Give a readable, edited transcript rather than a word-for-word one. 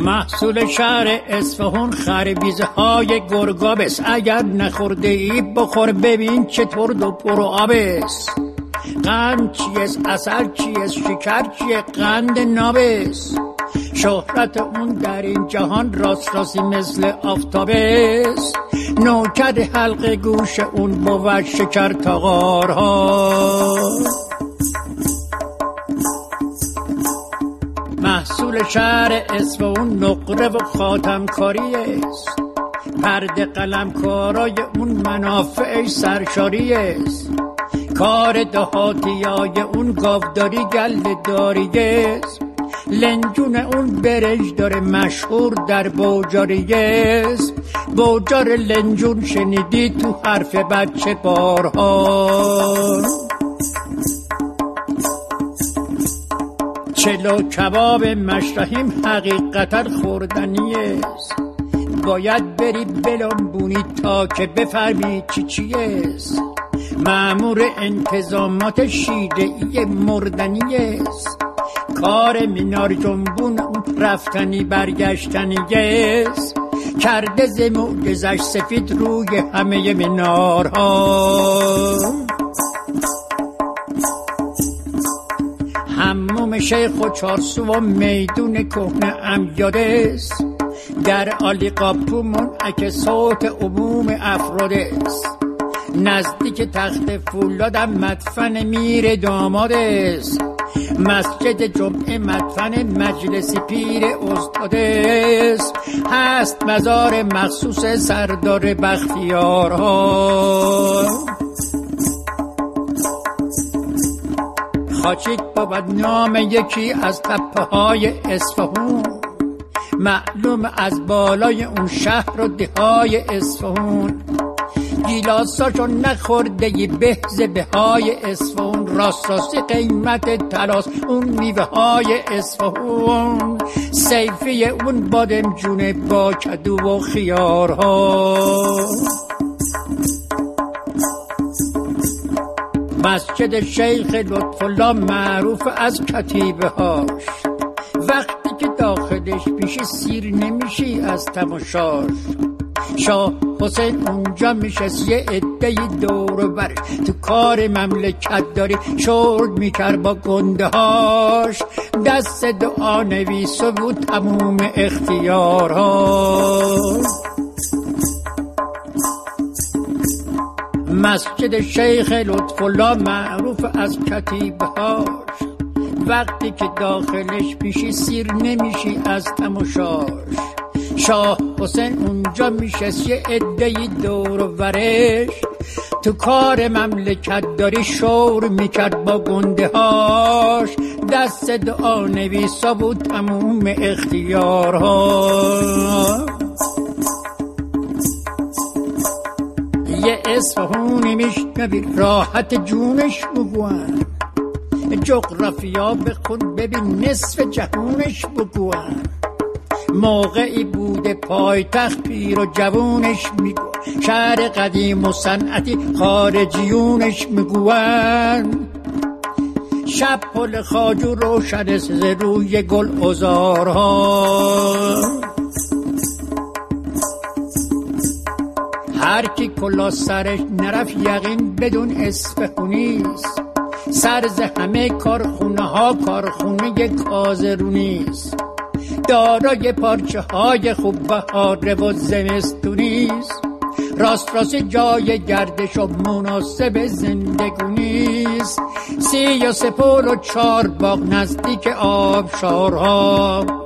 محصول شهر اصفهان خربیزه های گرگابست. اگر نخورده ای بخور ببین چطور دو پرو آبست. قند چیست، عسل چیست، شکر چیه، قند نابست. شهرت اون در این جهان راست راستی مثل آفتابست. نوکر حلق گوش اون بود شکر تاغارها. محصول شهر اصفهان نقره و خاتمکاری است. پرده قلمکارای اون منافعش سرشاری است. کار دهاتیای اون گاوداری گله داری است. لنجون اون برنج داره مشهور در بوجاری است. بوجار لنجون شنیدی تو حرف بچه بارها. چلو کباب مشرحیم حقیقتا خوردنی است. باید بری بلنبونی تا که بفهمی چی است. مأمور انتظامات شیره‌ای مردنی است. کار مینار جنبون رفتنی برگشتنی است. کرده ز معجزش سفید روی همه مینارها. حموم شیخ و چارسو و میدون کهنه امیاده است. در عالی قاپو منعکس صوت عموم افراد است. نزدیک تخت فولادم مدفن میر داماد است. مسجد جمعه مدفن مجلس پیر استاد است. هست مزار مخصوص سردار بختیارها. خاچیک بود نام یکی از تپه های اصفهان. معلوم از بالای اون شهر و دهای اصفهان. گیلاساشو نخورده بهز بهای اصفهان. راست راستی قیمت تلاس اون میوه های اصفهان. سیفی اون بادمجونه با کدو و خیارها. مسجد شیخ لطفالله معروف از کتیبه هاش. وقتی که داخلش میشی سیر نمیشی از تماشاش. شاه حسین اونجا میشست یه عده‌ای دور برش. تو کار مملکت داری شرد میکرد با گنده هاش. دست دعا نویسه بود تموم اختیارها. مسجد شیخ لطفالله معروف از کتیبه هاش. وقتی که داخلش میشی سیر نمیشی از تماشاش. شاه حسین اونجا میشست یه عده‌ای دور ورش. تو کار مملکت داری شور میکرد با گنده هاش. دست دعا نویسا بود تموم اختیارها. یه اصفهونی میشنوی راحت جونش بگوان. جغرافیا بخون ببین نصف جهونش بگوان. موقعی بوده پایتخت پیر و جوونش میگو. شهر قدیم و صنعتی خارجیونش میگوان. شب پل خواجو روشن ز روی گل عذارها. هر کی کلا سرش نرفت یقین بدون اصفهونیست. سرز همه کارخونه ها کارخونه کازرونیست. دارای پارچه های خوب بهاره و زمستونیست. راست جای گردش و مناسب زندگونیست. 33 پل و 4 باغ نزدیک آبشارها.